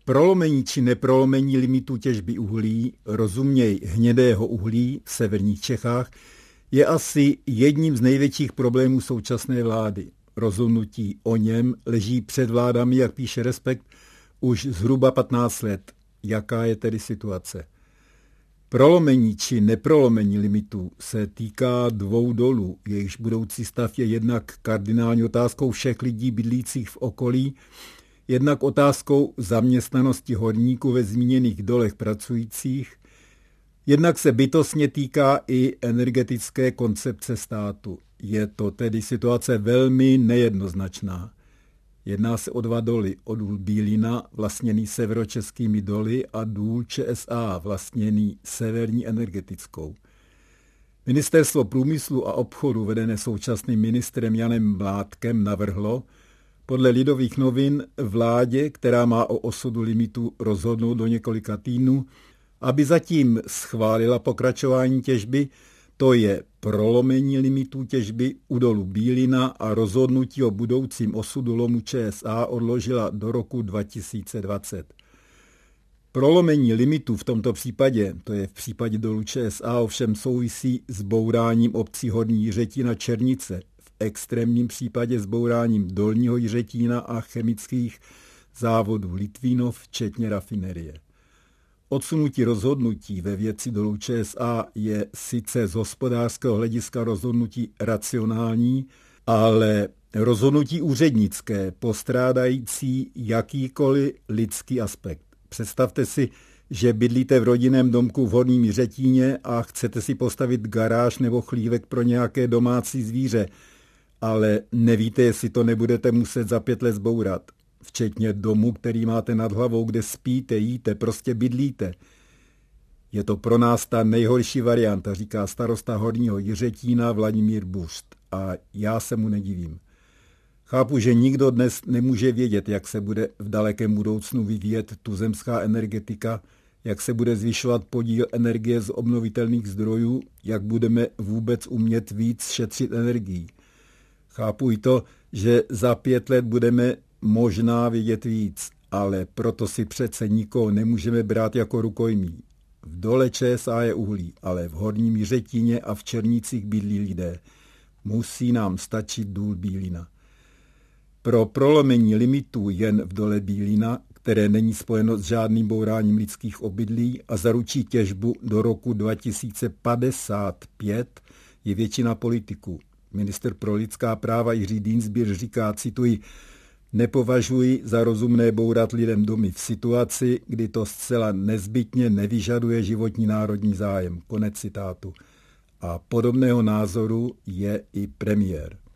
Prolomení či neprolomení limitů těžby uhlí, rozuměj hnědého uhlí v severních Čechách, je asi jedním z největších problémů současné vlády. Rozhodnutí o něm leží před vládami, jak píše Respekt, už zhruba 15 let. Jaká je tedy situace? Prolomení či neprolomení limitů se týká 2 dolů, jejichž budoucí stav je jednak kardinální otázkou všech lidí bydlících v okolí, jednak otázkou zaměstnanosti horníků ve zmíněných dolech pracujících, jednak se bytostně týká i energetické koncepce státu. Je to tedy situace velmi nejednoznačná. Jedná se o 2 doly, o důl Bílina, vlastněný Severočeskými doly, a důl ČSA, vlastněný Severní energetickou. Ministerstvo průmyslu a obchodu, vedené současným ministrem Janem Mládkem, navrhlo podle Lidových novin vládě, která má o osudu limitu rozhodnout do několika týdnů, aby zatím schválila pokračování těžby, to je prolomení limitů těžby u dolu Bílina, a rozhodnutí o budoucím osudu lomu ČSA odložila do roku 2020. Prolomení limitů v tomto případě, to je v případě dolu ČSA, ovšem souvisí s bouráním obcí Horní Jiřetín a Černice, v extrémním případě s bouráním Dolního Jiřetína a chemických závodů Litvínov, včetně rafinerie. Odsunutí rozhodnutí ve věci dolu ČSA je sice z hospodářského hlediska rozhodnutí racionální, ale rozhodnutí úřednické, postrádající jakýkoliv lidský aspekt. Představte si, že bydlíte v rodinném domku v Horním Jiřetíně a chcete si postavit garáž nebo chlívek pro nějaké domácí zvíře, ale nevíte, jestli to nebudete muset za 5 let zbourat. Včetně domu, který máte nad hlavou, kde spíte, jíte, prostě bydlíte. Je to pro nás ta nejhorší varianta, říká starosta Horního Jiřetína Vladimír Buřt. A já se mu nedivím. Chápu, že nikdo dnes nemůže vědět, jak se bude v dalekém budoucnu vyvíjet tuzemská energetika, jak se bude zvyšovat podíl energie z obnovitelných zdrojů, jak budeme vůbec umět víc šetřit energií. Chápu i to, že za 5 let budeme možná vědět víc, ale proto si přece nikoho nemůžeme brát jako rukojmí. V dole ČSA je uhlí, ale v Horním Jiřetíně a v Černicích bydlí lidé. Musí nám stačit důl Bílina. Pro prolomení limitů jen v dole Bílina, které není spojeno s žádným bouráním lidských obydlí a zaručí těžbu do roku 2055, je většina politiků. Ministr pro lidská práva Jiří Dienstbier říká, cituji, nepovažuji za rozumné bourat lidem domy v situaci, kdy to zcela nezbytně nevyžaduje životní národní zájem. Konec citátu. A podobného názoru je i premiér.